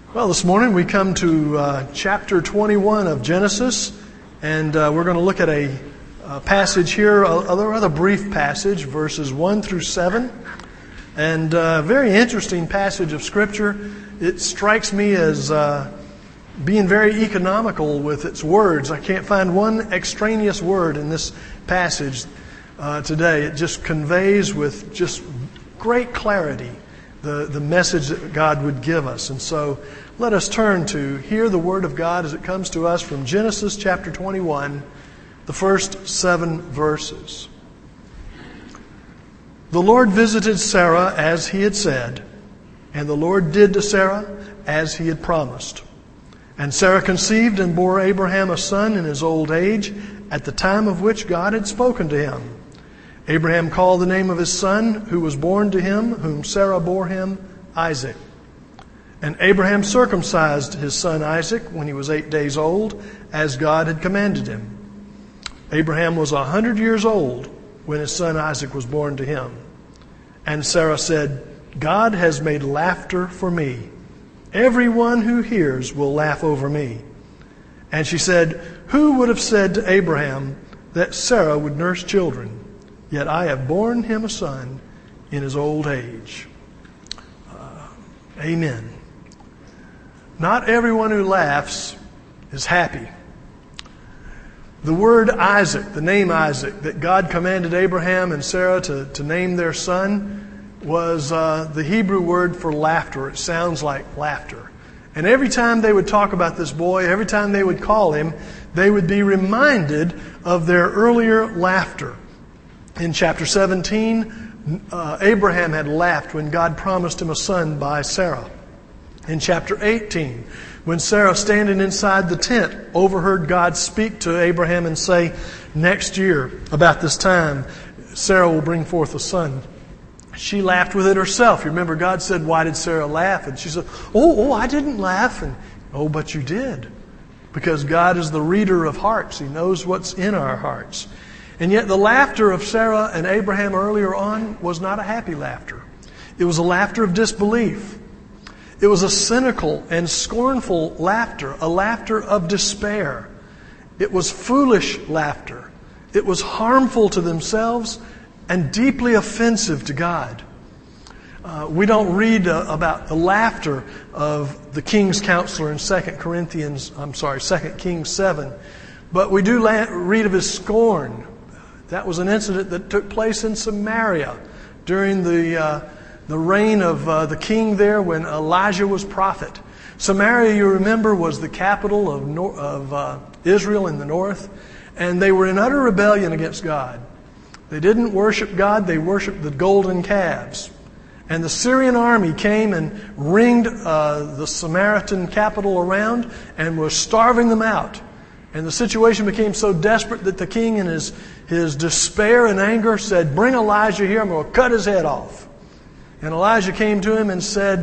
Well, this morning we come to chapter 21 of Genesis, and we're going to look at a passage here, a rather brief passage, verses 1 through 7, and a very interesting passage of Scripture. It strikes me as being very economical with its words. I can't find one extraneous word in this passage today. It just conveys with just great clarity the message that God would give us. And so let us turn to hear the Word of God as it comes to us from Genesis chapter 21, the first 7 verses. The Lord visited Sarah as He had said, and the Lord did to Sarah as He had promised. And Sarah conceived and bore Abraham a son in his old age, at the time of which God had spoken to him. Abraham called the name of his son, who was born to him, whom Sarah bore him, Isaac. And Abraham circumcised his son Isaac when he was 8 days old, as God had commanded him. Abraham was 100 years old when his son Isaac was born to him. And Sarah said, God has made laughter for me. Everyone who hears will laugh over me. And she said, who would have said to Abraham that Sarah would nurse children? Yet I have borne him a son in his old age. Amen. Not everyone who laughs is happy. The word Isaac, the name Isaac, that God commanded Abraham and Sarah to name their son, was the Hebrew word for laughter. It sounds like laughter. And every time they would talk about this boy, every time they would call him, they would be reminded of their earlier laughter. In chapter 17, Abraham had laughed when God promised him a son by Sarah. In chapter 18, when Sarah, standing inside the tent, overheard God speak to Abraham and say, next year, about this time, Sarah will bring forth a son. She laughed with it herself. You remember God said, why did Sarah laugh? And she said, oh, I didn't laugh. And, oh, but you did. Because God is the reader of hearts. He knows what's in our hearts. And yet the laughter of Sarah and Abraham earlier on was not a happy laughter. It was a laughter of disbelief. It was a cynical and scornful laughter, a laughter of despair. It was foolish laughter. It was harmful to themselves and deeply offensive to God. We don't read about the laughter of the king's counselor in 2 Kings 7, but we do read of his scorn. That was an incident that took place in Samaria during the reign of the king there when Elijah was prophet. Samaria, you remember, was the capital of Israel in the north, and they were in utter rebellion against God. They didn't worship God, they worshiped the golden calves. And the Syrian army came and ringed the Samaritan capital around and was starving them out. And the situation became so desperate that the king, in his despair and anger, said, bring Elijah here, I'm going to cut his head off. And Elijah came to him and said,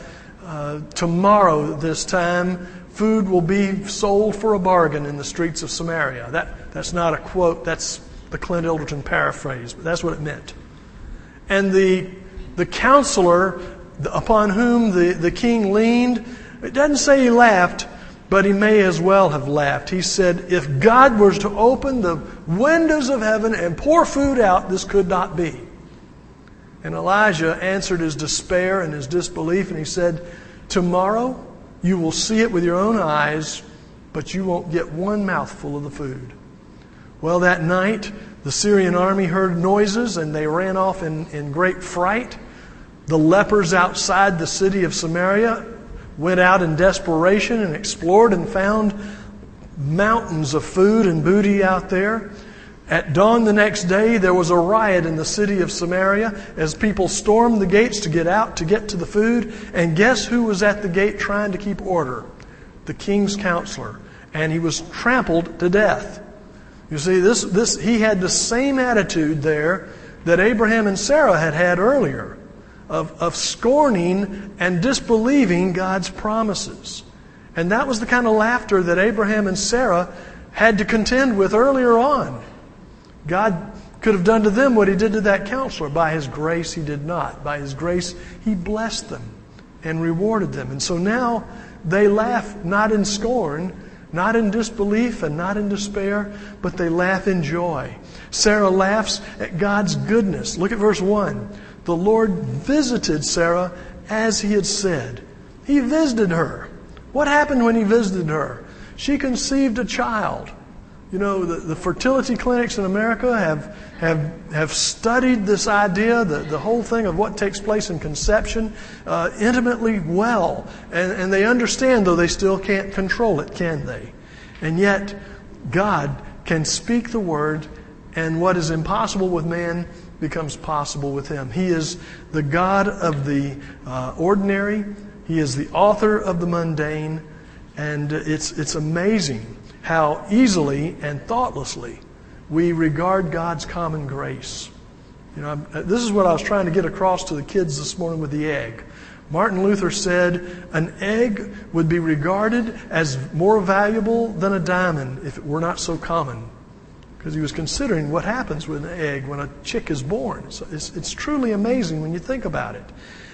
tomorrow this time, food will be sold for a bargain in the streets of Samaria. That's not a quote, that's the Clint Ilderton paraphrase, but that's what it meant. And the counselor upon whom the king leaned, it doesn't say he laughed, but he may as well have laughed. He said, if God was to open the windows of heaven and pour food out, this could not be. And Elijah answered his despair and his disbelief, and he said, tomorrow you will see it with your own eyes, but you won't get one mouthful of the food. Well, that night, the Syrian army heard noises, and they ran off in great fright. The lepers outside the city of Samaria went out in desperation and explored and found mountains of food and booty out there. At dawn the next day, there was a riot in the city of Samaria as people stormed the gates to get out, to get to the food. And guess who was at the gate trying to keep order? The king's counselor. And he was trampled to death. You see, he had the same attitude there that Abraham and Sarah had earlier, of scorning and disbelieving God's promises. And that was the kind of laughter that Abraham and Sarah had to contend with earlier on. God could have done to them what He did to that counselor. By His grace, He did not. By His grace, He blessed them. and rewarded them. And so now they laugh not in scorn, not in disbelief, and not in despair, but they laugh in joy. Sarah laughs at God's goodness. Look at verse 1. The Lord visited Sarah as He had said. He visited her. What happened when He visited her? She conceived a child. You know, the fertility clinics in America have studied this idea, the whole thing of what takes place in conception, intimately well. And they understand, though they still can't control it, can they? And yet, God can speak the word, and what is impossible with man becomes possible with Him. He is the God of the ordinary. He is the author of the mundane. And it's amazing how easily and thoughtlessly we regard God's common grace. You know, this is what I was trying to get across to the kids this morning with the egg. Martin Luther said an egg would be regarded as more valuable than a diamond if it were not so common. Because he was considering what happens with an egg when a chick is born. So it's truly amazing when you think about it.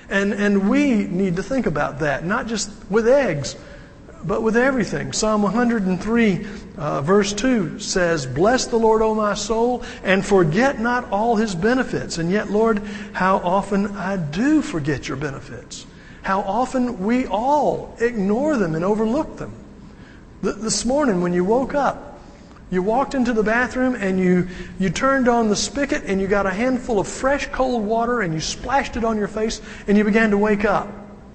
And we need to think about that, not just with eggs, but with everything. Psalm 103, verse 2 says, "Bless the Lord, O my soul, and forget not all His benefits." And yet, Lord, how often I do forget your benefits. How often we all ignore them and overlook them. This morning when you woke up, you walked into the bathroom and you turned on the spigot and you got a handful of fresh cold water and you splashed it on your face and you began to wake up.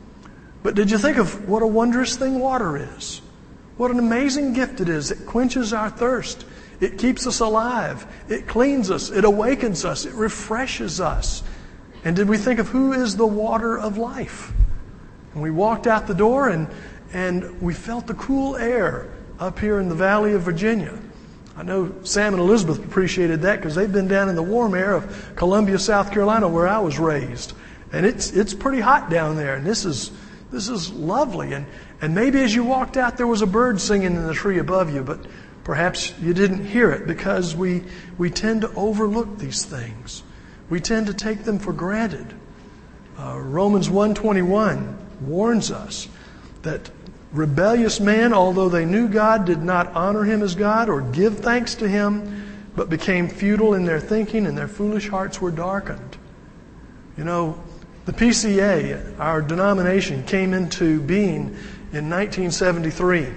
But did you think of what a wondrous thing water is? What an amazing gift it is. It quenches our thirst. It keeps us alive. It cleans us. It awakens us. It refreshes us. And did we think of who is the water of life? And we walked out the door and we felt the cool air up here in the Valley of Virginia. I know Sam and Elizabeth appreciated that because they've been down in the warm air of Columbia, South Carolina, where I was raised. And it's pretty hot down there. And this is lovely. And maybe as you walked out, there was a bird singing in the tree above you, but perhaps you didn't hear it because we tend to overlook these things. We tend to take them for granted. Romans 1:21 warns us that rebellious man, although they knew God, did not honor Him as God or give thanks to Him, but became futile in their thinking and their foolish hearts were darkened. You know, the PCA, our denomination, came into being in 1973.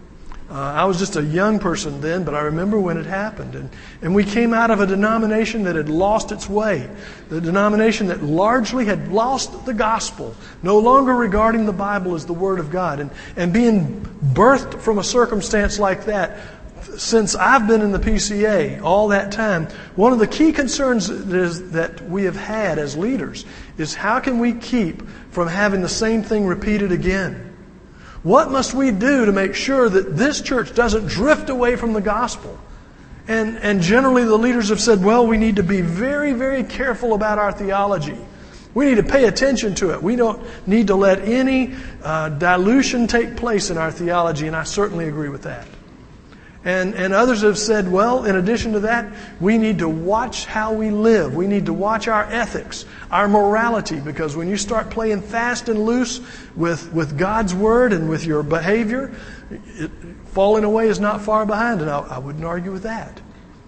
I was just a young person then, but I remember when it happened. And we came out of a denomination that had lost its way. The denomination that largely had lost the gospel, no longer regarding the Bible as the Word of God. And being birthed from a circumstance like that, since I've been in the PCA all that time, one of the key concerns that we have had as leaders is how can we keep from having the same thing repeated again? What must we do to make sure that this church doesn't drift away from the gospel? And generally the leaders have said, well, we need to be very, very careful about our theology. We need to pay attention to it. We don't need to let any dilution take place in our theology, and I certainly agree with that. And others have said, well, in addition to that, we need to watch how we live. We need to watch our ethics, our morality, because when you start playing fast and loose with God's Word and with your behavior, falling away is not far behind, and I wouldn't argue with that.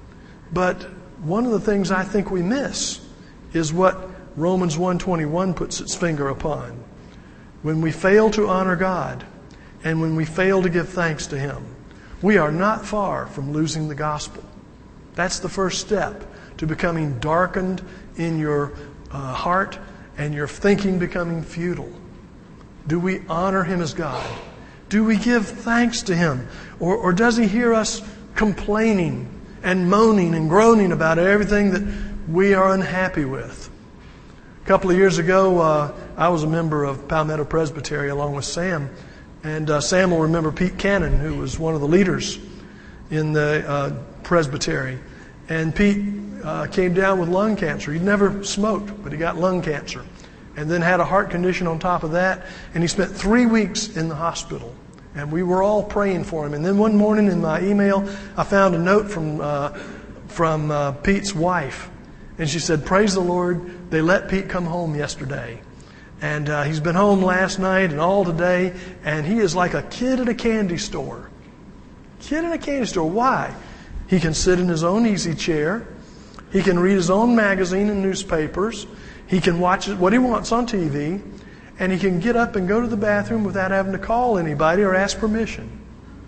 But one of the things I think we miss is what Romans 1:21 puts its finger upon. When we fail to honor God and when we fail to give thanks to Him, we are not far from losing the gospel. That's the first step to becoming darkened in your heart and your thinking becoming futile. Do we honor Him as God? Do we give thanks to Him? Or does He hear us complaining and moaning and groaning about everything that we are unhappy with? A couple of years ago, I was a member of Palmetto Presbytery along with Sam. And Sam will remember Pete Cannon, who was one of the leaders in the presbytery. And Pete came down with lung cancer. He'd never smoked, but he got lung cancer. And then had a heart condition on top of that. And he spent 3 weeks in the hospital. And we were all praying for him. And then one morning in my email, I found a note from Pete's wife. And she said, "Praise the Lord, they let Pete come home yesterday." And he's been home last night and all today, and he is like a kid in a candy store. Kid in a candy store. Why? He can sit in his own easy chair. He can read his own magazine and newspapers. He can watch what he wants on TV. And he can get up and go to the bathroom without having to call anybody or ask permission.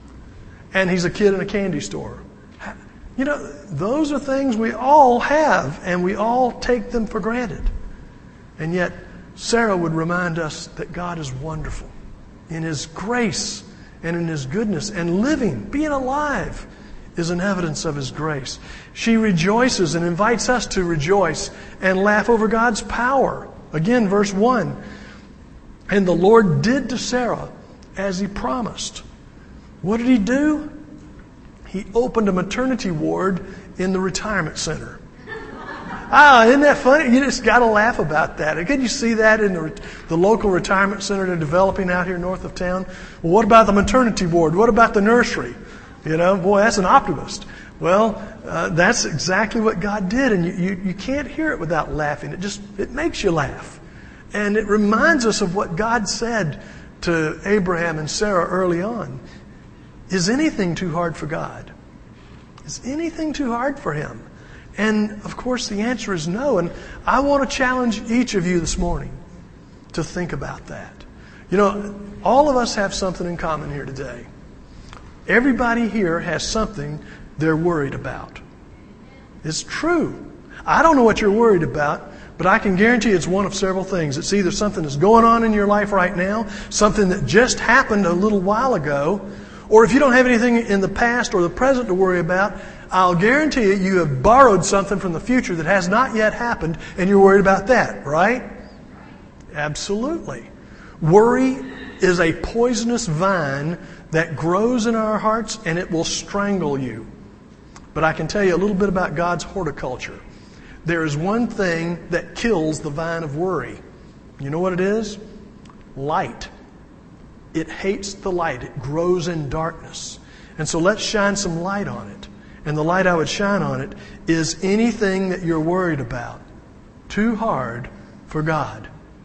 And he's a kid in a candy store. You know, those are things we all have, and we all take them for granted. And yet, Sarah would remind us that God is wonderful in His grace and in His goodness. And living, being alive, is an evidence of His grace. She rejoices and invites us to rejoice and laugh over God's power. Again, verse 1. And the Lord did to Sarah as He promised. What did He do? He opened a maternity ward in the retirement center. Isn't that funny? You just got to laugh about that. Can you see that in the local retirement center they're developing out here north of town? Well, what about the maternity ward? What about the nursery? You know, boy, that's an optimist. Well, that's exactly what God did, and you can't hear it without laughing. It makes you laugh. And it reminds us of what God said to Abraham and Sarah early on. Is anything too hard for God? Is anything too hard for Him? And, of course, the answer is no. And I want to challenge each of you this morning to think about that. You know, all of us have something in common here today. Everybody here has something they're worried about. It's true. I don't know what you're worried about, but I can guarantee it's one of several things. It's either something that's going on in your life right now, something that just happened a little while ago, or if you don't have anything in the past or the present to worry about, I'll guarantee you have borrowed something from the future that has not yet happened, and you're worried about that, right? Absolutely. Worry is a poisonous vine that grows in our hearts, and it will strangle you. But I can tell you a little bit about God's horticulture. There is one thing that kills the vine of worry. You know what it is? Light. It hates the light. It grows in darkness. And so let's shine some light on it. And the light I would shine on it is anything that you're worried about too hard for God.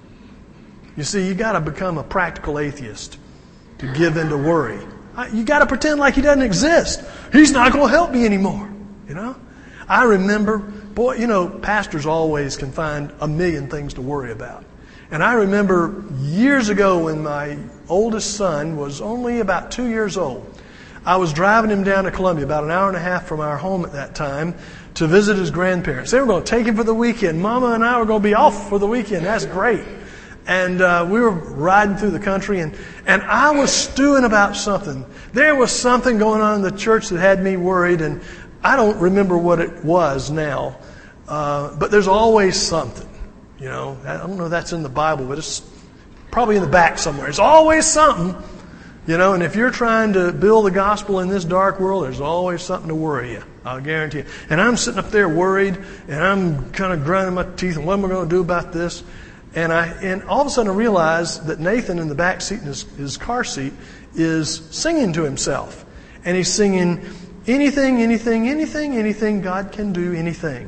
You see, you got to become a practical atheist to give in to worry. You got to pretend like He doesn't exist. He's not going to help me anymore. You know? I remember, boy, you know, pastors always can find a million things to worry about. And I remember years ago when my oldest son was only about 2 years old, I was driving him down to Columbia, about an hour and a half from our home at that time, to visit his grandparents. They were going to take him for the weekend. Mama and I were going to be off for the weekend. That's great. And we were riding through the country, and I was stewing about something. There was something going on in the church that had me worried, and I don't remember what it was now. But there's always something. You know, I don't know if that's in the Bible, but it's probably in the back somewhere. There's always something. You know, and if you're trying to build the gospel in this dark world, there's always something to worry you. I'll guarantee you. And I'm sitting up there worried, and I'm kind of grinding my teeth, and what am I going to do about this? And all of a sudden I realized that Nathan in the back seat in his car seat is singing to himself. And he's singing, anything, anything, anything, anything, God can do anything.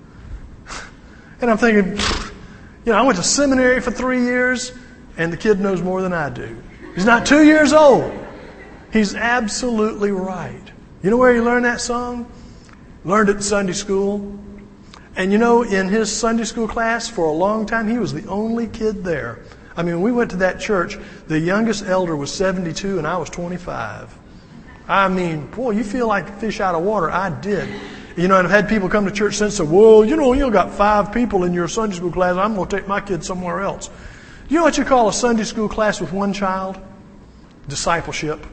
And I'm thinking, you know, I went to seminary for 3 years, and the kid knows more than I do. He's not 2 years old. He's absolutely right. You know where he learned that song? Learned it in Sunday school. And you know, in his Sunday school class for a long time, he was the only kid there. I mean, when we went to that church, the youngest elder was 72 and I was 25. I mean, boy, you feel like a fish out of water. I did. You know, and I've had people come to church since and say, well, you know, got 5 people in your Sunday school class. I'm going to take my kid somewhere else. You know what you call a Sunday school class with one child? Discipleship.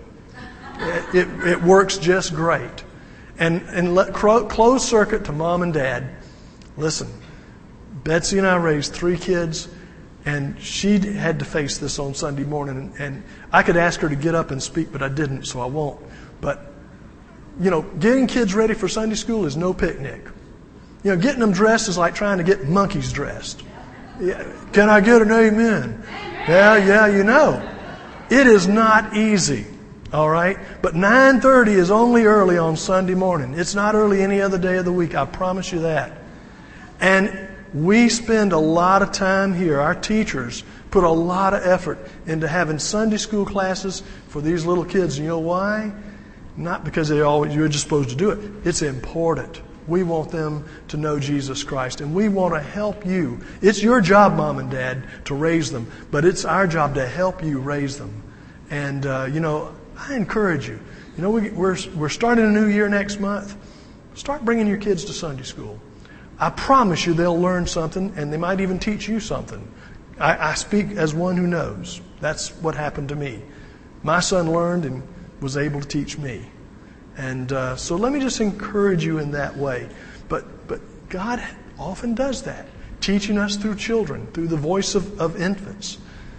It works just great. And let close circuit to mom and dad. Listen, Betsy and I raised 3 kids, and she had to face this on Sunday morning. And I could ask her to get up and speak, but I didn't, so I won't. But, you know, getting kids ready for Sunday school is no picnic. You know, getting them dressed is like trying to get monkeys dressed. Yeah. Can I get an amen? Yeah, you know. It is not easy, all right? But 9:30 is only early on Sunday morning. It's not early any other day of the week, I promise you that. And we spend a lot of time here, our teachers, put a lot of effort into having Sunday school classes for these little kids. You know why? Not because you're just supposed to do it. It's important. We want them to know Jesus Christ, and we want to help you. It's your job, Mom and Dad, to raise them, but it's our job to help you raise them. And, I encourage you. We're starting a new year next month. Start bringing your kids to Sunday school. I promise you they'll learn something, and they might even teach you something. I speak as one who knows. That's what happened to me. My son learned and was able to teach me. And so let me just encourage you in that way. But God often does that, teaching us through children, through the voice of infants.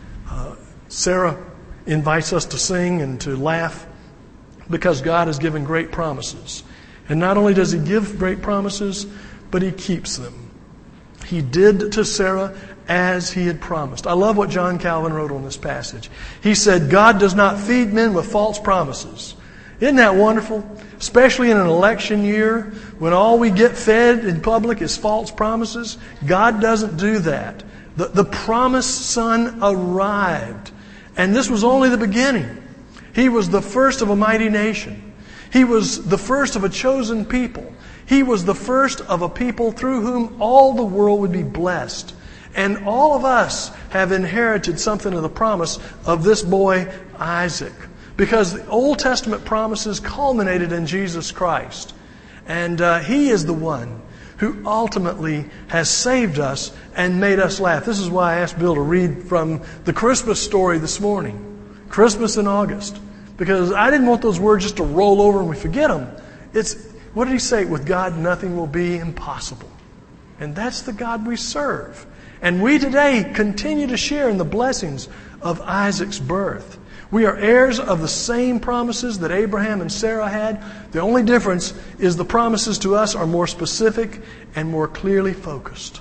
Sarah invites us to sing and to laugh because God has given great promises. And not only does He give great promises, but He keeps them. He did to Sarah as He had promised. I love what John Calvin wrote on this passage. He said, God does not feed men with false promises. Isn't that wonderful? Especially in an election year when all we get fed in public is false promises. God doesn't do that. The promised Son arrived. And this was only the beginning. He was the first of a mighty nation. He was the first of a chosen people. He was the first of a people through whom all the world would be blessed. And all of us have inherited something of the promise of this boy, Isaac. Because the Old Testament promises culminated in Jesus Christ. And He is the one who ultimately has saved us and made us laugh. This is why I asked Bill to read from the Christmas story this morning. Christmas in August. Because I didn't want those words just to roll over and we forget them. What did He say? With God, nothing will be impossible. And that's the God we serve. And we today continue to share in the blessings of Isaac's birth. We are heirs of the same promises that Abraham and Sarah had. The only difference is the promises to us are more specific and more clearly focused.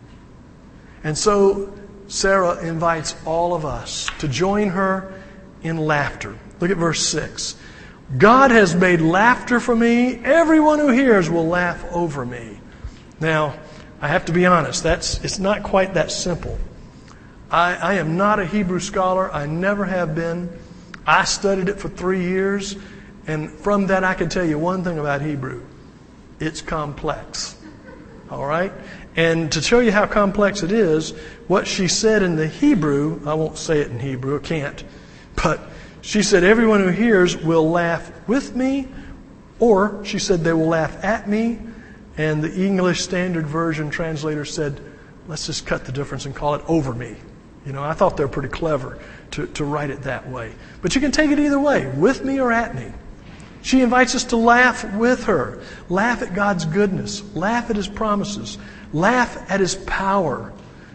And so Sarah invites all of us to join her in laughter. Look at verse 6. God has made laughter for me. Everyone who hears will laugh over me. Now, I have to be honest, it's not quite that simple. I am not a Hebrew scholar. I never have been. I studied it for 3 years, and from that I can tell you one thing about Hebrew. It's complex. All right? And to show you how complex it is, what she said in the Hebrew, I won't say it in Hebrew, I can't, but she said, everyone who hears will laugh with me, or she said they will laugh at me, and the English Standard Version translator said, let's just cut the difference and call it over me. I thought they were pretty clever to write it that way. But you can take it either way, with me or at me. She invites us to laugh with her. Laugh at God's goodness. Laugh at His promises. Laugh at His power.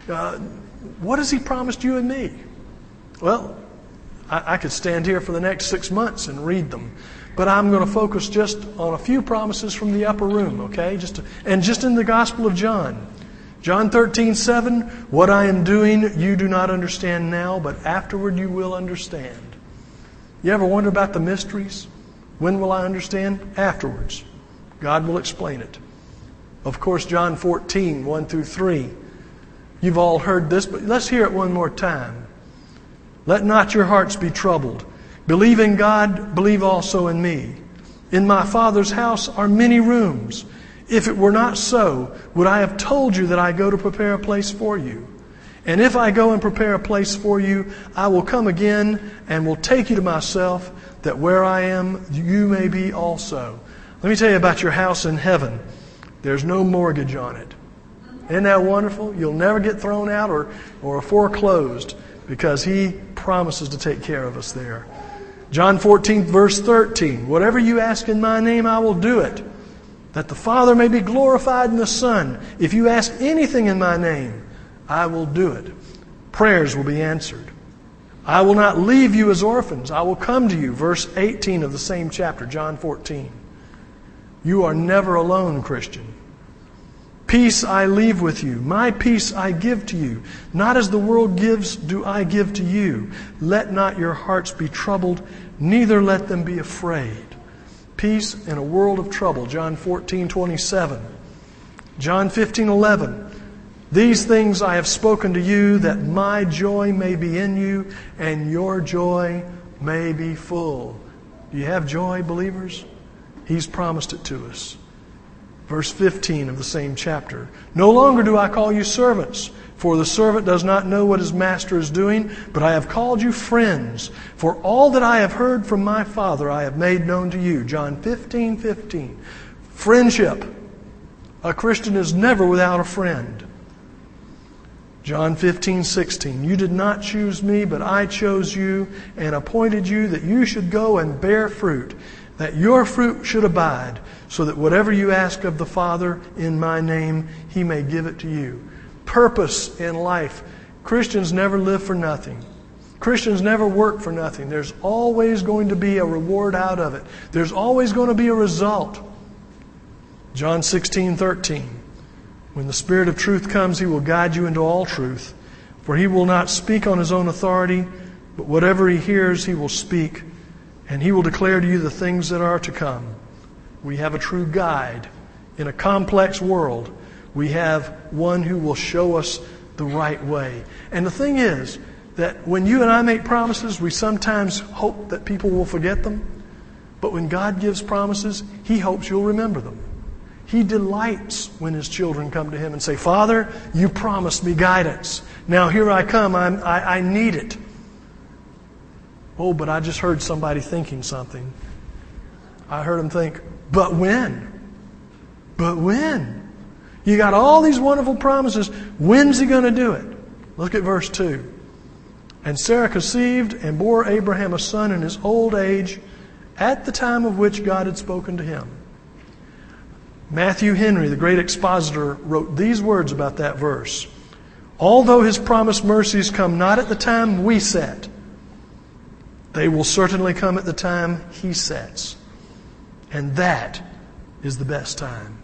What has He promised you and me? Well, I could stand here for the next 6 months and read them. But I'm going to focus just on a few promises from the upper room, okay? Just in the Gospel of John. John 13:7, what I am doing you do not understand now, but afterward you will understand. You ever wonder about the mysteries? When will I understand? Afterwards. God will explain it. Of course, John 14:1-3. You've all heard this, but let's hear it one more time. Let not your hearts be troubled. Believe in God, believe also in me. In my Father's house are many rooms. If it were not so, would I have told you that I go to prepare a place for you? And if I go and prepare a place for you, I will come again and will take you to myself, that where I am, you may be also. Let me tell you about your house in heaven. There's no mortgage on it. Isn't that wonderful? You'll never get thrown out or foreclosed because He promises to take care of us there. John 14:13, whatever you ask in my name, I will do it, that the Father may be glorified in the Son. If you ask anything in my name, I will do it. Prayers will be answered. I will not leave you as orphans. I will come to you. Verse 18 of the same chapter, John 14. You are never alone, Christian. Peace I leave with you. My peace I give to you. Not as the world gives, do I give to you. Let not your hearts be troubled, neither let them be afraid. Peace in a world of trouble. John 14:27. John 15:11. These things I have spoken to you, that my joy may be in you, and your joy may be full. Do you have joy, believers? He's promised it to us. Verse 15 of the same chapter. No longer do I call you servants, for the servant does not know what his master is doing, but I have called you friends. For all that I have heard from my Father I have made known to you. John 15:15. Friendship. A Christian is never without a friend. John 15:16. You did not choose me, but I chose you and appointed you that you should go and bear fruit, that your fruit should abide, so that whatever you ask of the Father in my name, He may give it to you. Purpose in life. Christians never live for nothing. Christians never work for nothing. There's always going to be a reward out of it. There's always going to be a result. John 16:13. When the Spirit of truth comes, He will guide you into all truth. For He will not speak on His own authority, but whatever He hears, He will speak, and He will declare to you the things that are to come. We have a true guide. In a complex world, we have one who will show us the right way. And the thing is that when you and I make promises, we sometimes hope that people will forget them. But when God gives promises, He hopes you'll remember them. He delights when His children come to Him and say, Father, you promised me guidance. Now here I come. I need it. Oh, but I just heard somebody thinking something. I heard them think, but when? But when? You got all these wonderful promises. When's He going to do it? Look at verse 2. And Sarah conceived and bore Abraham a son in his old age, at the time of which God had spoken to him. Matthew Henry, the great expositor, wrote these words about that verse. Although His promised mercies come not at the time we set, they will certainly come at the time He sets. And that is the best time.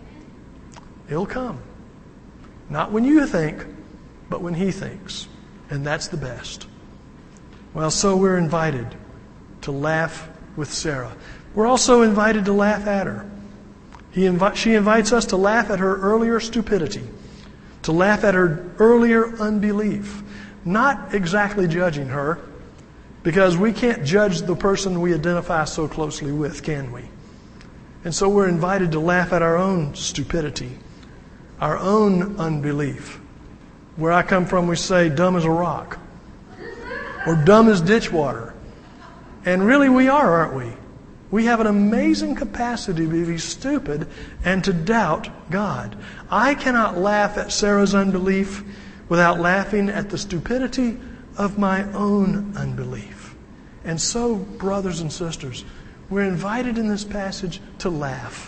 It'll come. Not when you think, but when He thinks. And that's the best. Well, so we're invited to laugh with Sarah. We're also invited to laugh at her. She invites us to laugh at her earlier stupidity, to laugh at her earlier unbelief. Not exactly judging her, because we can't judge the person we identify so closely with, can we? And so we're invited to laugh at our own stupidity, our own unbelief. Where I come from, we say, dumb as a rock, or dumb as ditch water. And really we are, aren't we? We have an amazing capacity to be stupid and to doubt God. I cannot laugh at Sarah's unbelief without laughing at the stupidity of my own unbelief. And so, brothers and sisters, we're invited in this passage to laugh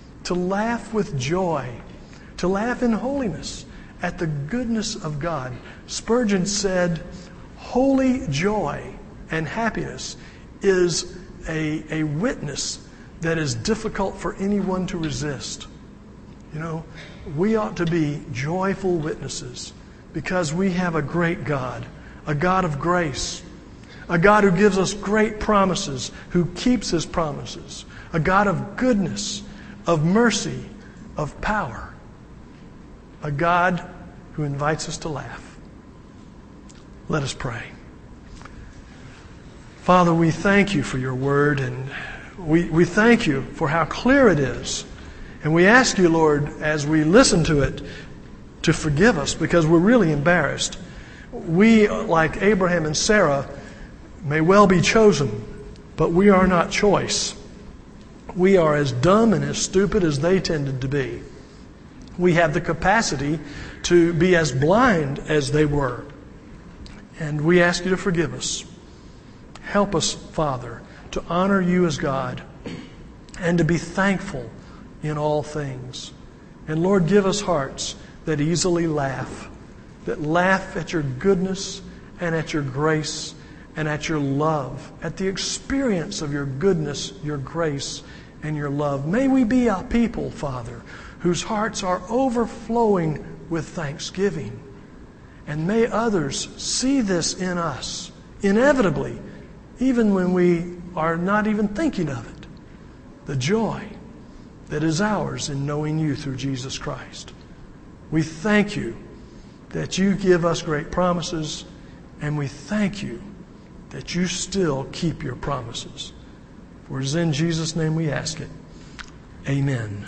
with joy, to laugh in holiness at the goodness of God. Spurgeon said, holy joy and happiness is a witness that is difficult for anyone to resist. You know, we ought to be joyful witnesses because we have a great God, a God of grace, a God who gives us great promises, who keeps His promises, a God of goodness, of mercy, of power, a God who invites us to laugh. Let us pray. Father, we thank You for Your word, and we thank You for how clear it is. And we ask You, Lord, as we listen to it, to forgive us because we're really embarrassed. We, like Abraham and Sarah, may well be chosen, but we are not choice. We are as dumb and as stupid as they tended to be. We have the capacity to be as blind as they were. And we ask You to forgive us. Help us, Father, to honor You as God and to be thankful in all things. And Lord, give us hearts that easily laugh, that laugh at Your goodness and at Your grace and at Your love, at the experience of Your goodness, Your grace, and Your love. May we be a people, Father, whose hearts are overflowing with thanksgiving. And may others see this in us, inevitably, even when we are not even thinking of it. The joy that is ours in knowing You through Jesus Christ. We thank you that you give us great promises, and we thank you that you still keep your promises. For it is in Jesus' name we ask it. Amen.